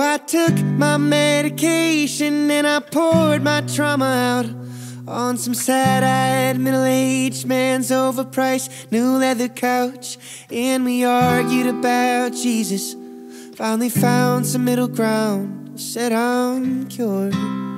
I took my medication and I poured my trauma out on some sad-eyed middle-aged man's overpriced new leather couch. And we argued about Jesus, finally found some middle ground, said I'm cured.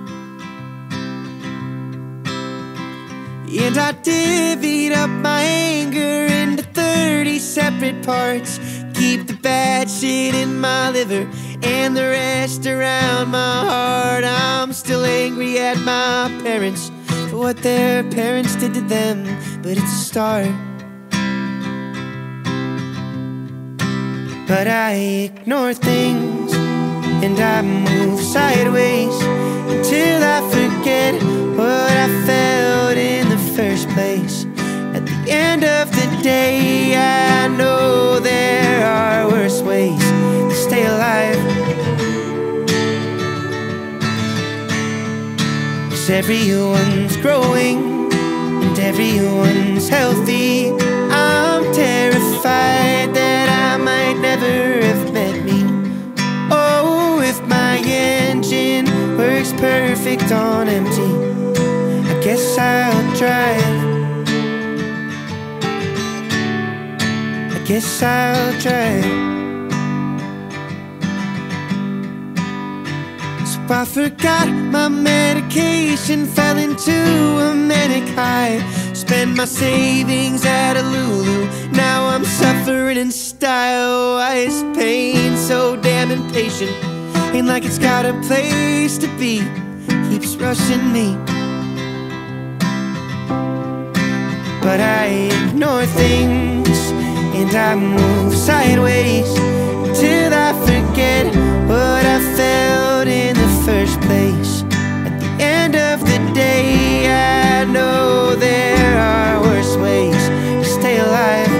And I divvied up my anger into 30 separate parts, keep the bad shit in my liver and the rest around my heart. I'm still angry at my parents for what their parents did to them, but it's a start. But I ignore things and I move sideways until I forget what I felt in the first place. At the end of the day, I know there are worse ways to stay alive. 'Cause everyone's growing and everyone's healthy. I'm terrified that I might never have met me. Oh, if my engine works perfect on empty, I guess I'll drive. I guess I'll drive. So I forgot my medication, fell into a manic high, spent my savings at a Lulu. Now I'm suffering in style. Why is pain so damn impatient? Ain't like it's got a place to be, keeps rushing me. But I ignore things and I move sideways till I forget what I felt in the first place. At the end of the day, I know there are worse ways to stay alive.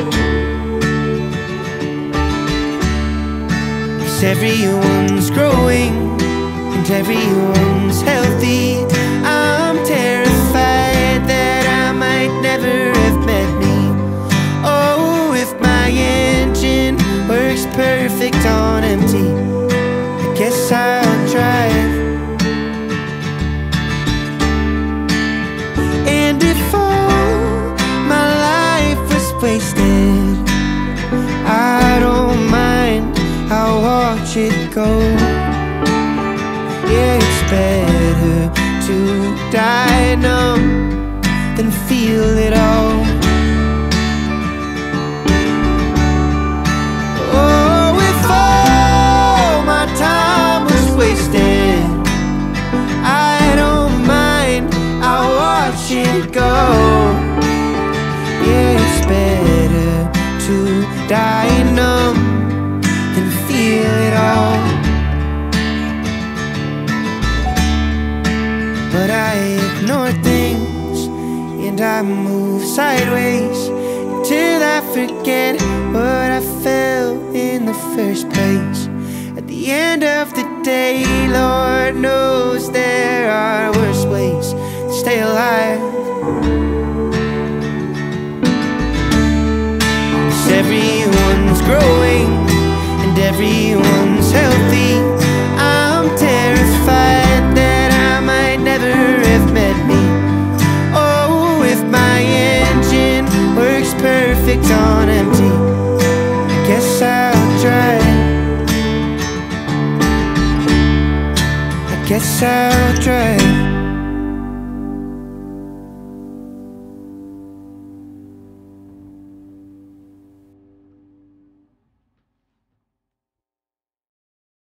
'Cause everyone's growing and everyone's healthy. I'm terrified that I might never have met me. Oh, if my engine works perfect on empty, I guess I'll drive. And if all my life was wasted, I don't mind, I'll watch it go. Yeah, it's better to die numb than feel it all. Oh, if all my time was wasted, I don't mind, I'll watch it go. Yeah, it's better to die numb than feel it all. But I ignore things and I move sideways till I forget what I felt in the first place. At the end of the day, Lord knows there are worse ways to stay alive. 'Cause everyone's growing and everyone's healthy. I'm terrified that I might never have met me. Oh, if my engine works perfect on empty, I guess I'll drive. I guess I'll drive.